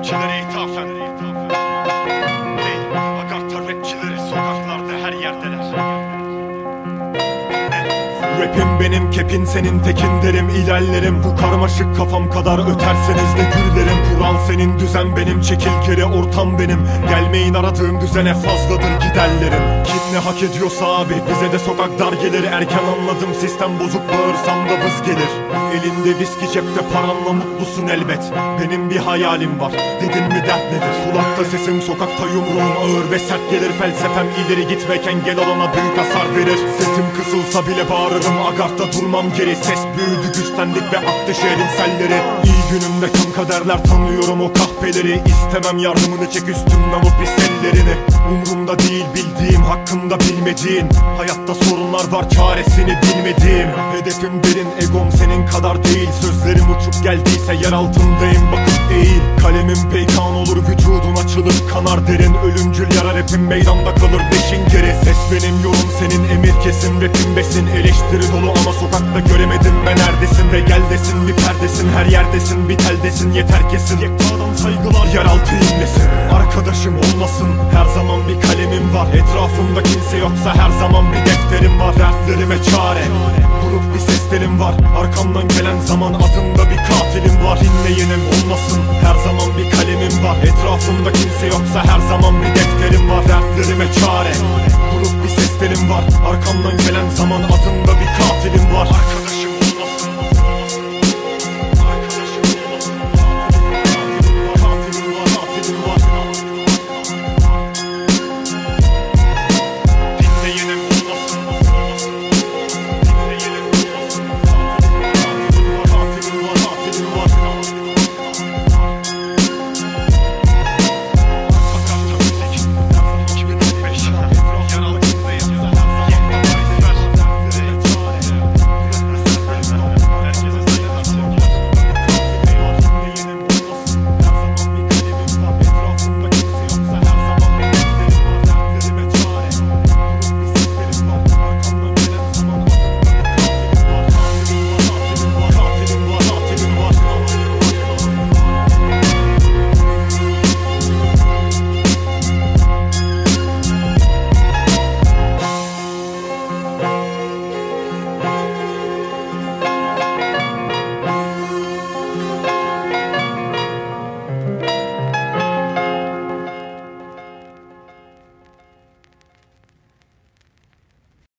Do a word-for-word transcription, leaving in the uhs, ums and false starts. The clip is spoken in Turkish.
rapçilere ithafen. Hey, Agartha rapçileri sokaklarda her yerdeler. Rapim benim, kepin senin, tekin derim, ilerlerim. Bu karmaşık kafam kadar öterseniz de gürlerim. Kural senin, düzen benim, çekil geri, ortam benim. Gelmeyin aradığım düzene, fazladır giderlerim. Kim ne hak ediyorsa abi, bize de sokak dar gelir. Erken anladım, sistem bozuk, bağırsam da vız gelir. Elinde viski, cepte paranla mutlusun elbet. Benim bir hayalim var, dedin mi dert nedir? Kulakta sesim, sokakta yumruğum ağır ve sert gelir. Felsefem ileri gitmeken, gel olana büyük hasar verir. Sesim kısılsa bile bağırırım, Agartha durmam geri. Ses büyüdü, güçlendik ve aktı şehrin selleri. İyi günümde kan kaderler, tanıyorum o kahpeleri. İstemem yardımını, çek üstümden o pis ellerini. Umrumda değil bildiğim, hakkında bilmediğin. Hayatta sorunlar var, çaresini bilmediğim. Hedefim derin, egom senin kadar değil. Sözlerim uçup geldiyse yer altındayım, bakıp eğil. Kalemim peykan olur, vücudun açılır, kanar derin. Ölümcül yara rapim meydanda kalır, beşin geri. Ses benim, yorum senin, emir kesin, rapim besin. Eleştiri dolu ama sokakta göremedim ben neredesin. Ve gel desin, bir perdesin, her yerdesin, bir teldesin. Yeter kesin, yektadan saygılar, yeraltı inlesin. Arkadaşım olmasın, her zaman bir kalemim var. Etrafımda kimse yoksa her zaman bir defterim var. Dertlerime çare, grup bir seslerim var. Arkamdan gelen zaman, adında bir katilim var. Dinleyenim olmasın, her zaman bir kalemim var. Etrafımda kimse yoksa her zaman bir defterim var. Dertlerime çare, grup bir seslerim var. Arkamdan gelen zaman, adında bir katilim var.